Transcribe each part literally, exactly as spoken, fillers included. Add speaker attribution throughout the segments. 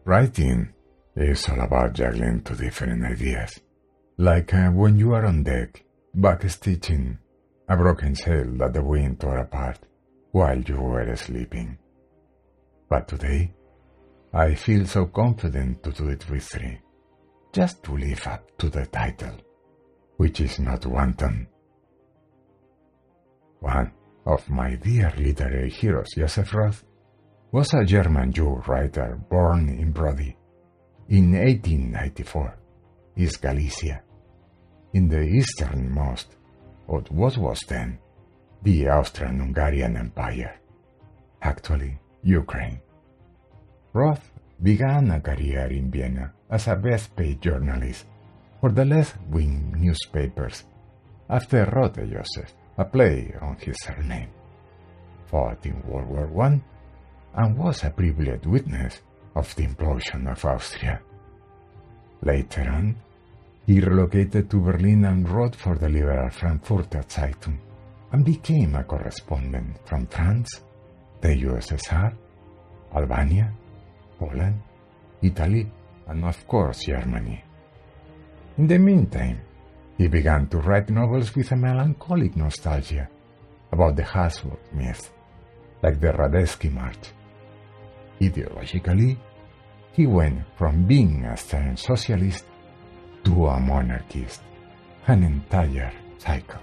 Speaker 1: Writing is all about juggling two different ideas. Like uh, when you are on deck, backstitching a broken sail that the wind tore apart while you were sleeping. But today, I feel so confident to do it with three, just to live up to the title, which is not wanton. One of my dear literary heroes, Joseph Roth, was a German Jew writer born in Brody in eighteen ninety-four, East Galicia, in the easternmost of what was then the Austrian-Hungarian Empire, actually Ukraine. Roth began a career in Vienna as a best-paid journalist for the left-wing newspapers after Rote Joseph, a play on his surname, fought in World War One and was a privileged witness of the implosion of Austria. Later on, he relocated to Berlin and wrote for the liberal Frankfurter Zeitung and became a correspondent from France, the U S S R, Albania, Poland, Italy, and of course Germany. In the meantime, he began to write novels with a melancholic nostalgia about the Habsburg myth, like the Radetzky March. Ideologically, he went from being a stern socialist to a monarchist, an entire cycle.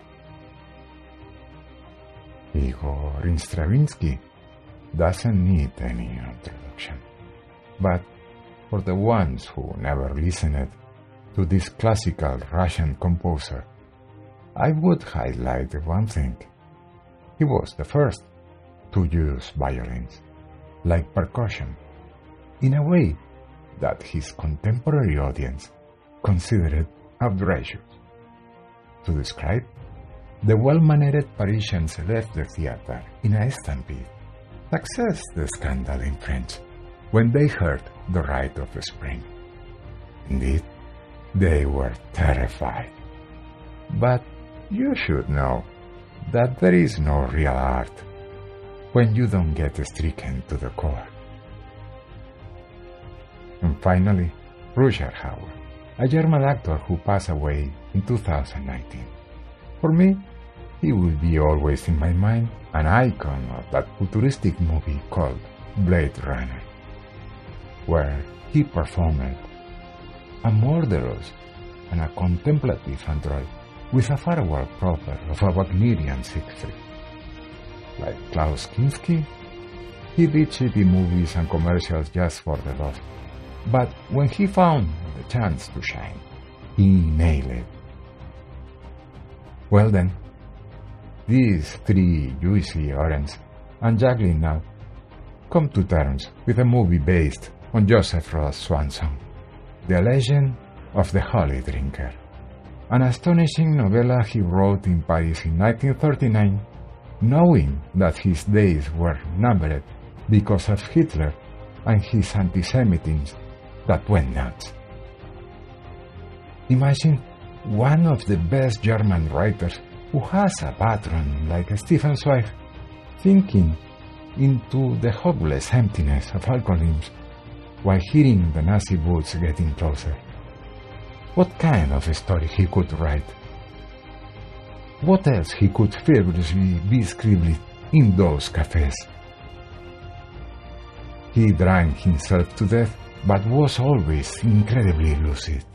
Speaker 1: Igor Stravinsky doesn't need any introduction, but for the ones who never listened to this classical Russian composer, I would highlight one thing. He was the first to use violins, like percussion, in a way that his contemporary audience considered outrageous. To describe, the well-mannered Parisians left the theater in a stampede, success the scandal in French, when they heard the Rite of Spring. Indeed, they were terrified. But you should know that there is no real art when you don't get stricken to the core. And finally, Rutger Hauer, a German actor who passed away in two thousand nineteen. For me, he will be always in my mind an icon of that futuristic movie called Blade Runner, where he performed a murderous and a contemplative android with a farewell proper of a Wagnerian Siegfried. Like Klaus Kinski, he did shitty movies and commercials just for the love, but when he found the chance to shine, he nailed it. Well then, these three juicy oranges and juggling now come to terms with a movie based on Joseph Roth's swan song, The Legend of the Holy Drinker, an astonishing novella he wrote in Paris in nineteen thirty-nine, knowing that his days were numbered because of Hitler and his anti-Semitism that went nuts. Imagine one of the best German writers who has a patron like Stefan Zweig thinking into the hopeless emptiness of alcoholism while hearing the Nazi boots getting closer. What kind of a story he could write? What else he could feverishly be scribbling in those cafes? He drank himself to death, but was always incredibly lucid.